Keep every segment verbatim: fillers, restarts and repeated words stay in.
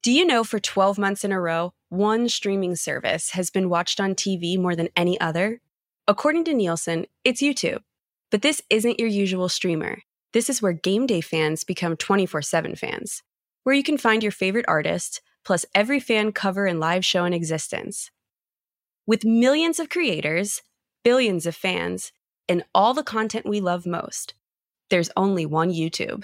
Do you know for twelve months in a row, one streaming service has been watched on T V more than any other? According to Nielsen, it's YouTube. But this isn't your usual streamer. This is where game day fans become twenty-four seven fans, where you can find your favorite artist, plus every fan cover and live show in existence. With millions of creators, billions of fans, and all the content we love most, there's only one YouTube.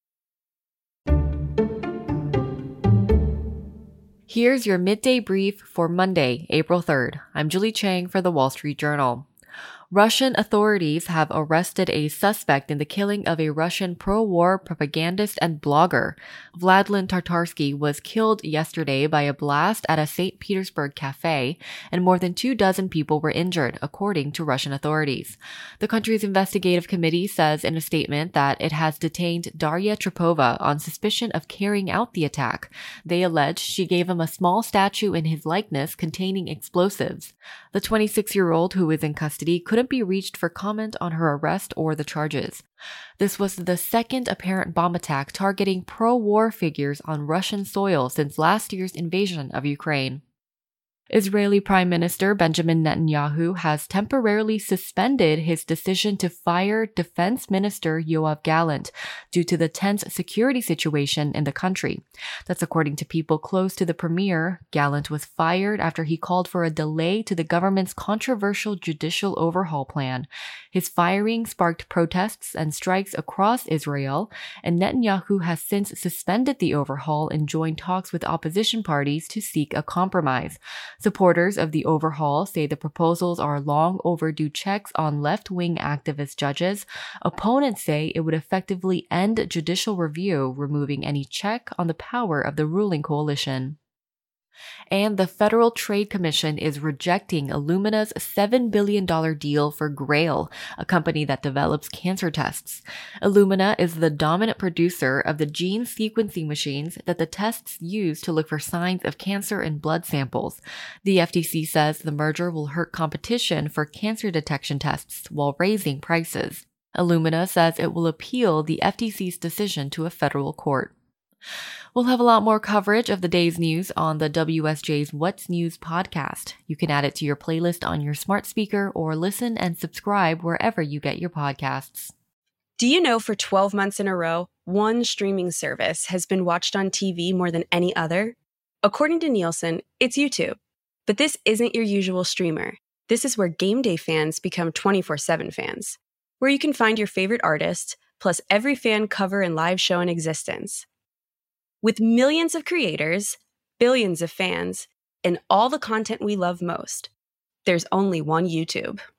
Here's your midday brief for Monday, April third. I'm Julie Chang for The Wall Street Journal. Russian authorities have arrested a suspect in the killing of a Russian pro-war propagandist and blogger. Vladlen Tatarsky was killed yesterday by a blast at a Saint Petersburg cafe, and more than two dozen people were injured, according to Russian authorities. The country's investigative committee says in a statement that it has detained Daria Trepova on suspicion of carrying out the attack. They allege she gave him a small statue in his likeness containing explosives. The twenty-six-year-old, who is in custody, couldn't be reached for comment on her arrest or the charges. This was the second apparent bomb attack targeting pro-war figures on Russian soil since last year's invasion of Ukraine. Israeli Prime Minister Benjamin Netanyahu has temporarily suspended his decision to fire Defense Minister Yoav Gallant due to the tense security situation in the country. That's according to people close to the premier. Gallant was fired after he called for a delay to the government's controversial judicial overhaul plan. His firing sparked protests and strikes across Israel, and Netanyahu has since suspended the overhaul and joined talks with opposition parties to seek a compromise. Supporters of the overhaul say the proposals are long overdue checks on left-wing activist judges. Opponents say it would effectively end judicial review, removing any check on the power of the ruling coalition. And the Federal Trade Commission is rejecting Illumina's seven billion dollars deal for Grail, a company that develops cancer tests. Illumina is the dominant producer of the gene sequencing machines that the tests use to look for signs of cancer in blood samples. The F T C says the merger will hurt competition for cancer detection tests while raising prices. Illumina says it will appeal the F T C's decision to a federal court. We'll have a lot more coverage of the day's news on the W S J's What's News podcast. You can add it to your playlist on your smart speaker or listen and subscribe wherever you get your podcasts. Do you know for twelve months in a row, one streaming service has been watched on T V more than any other? According to Nielsen, it's YouTube. But this isn't your usual streamer. This is where game day fans become twenty-four seven fans, where you can find your favorite artist, plus every fan cover and live show in existence. With millions of creators, billions of fans, and all the content we love most, there's only one YouTube.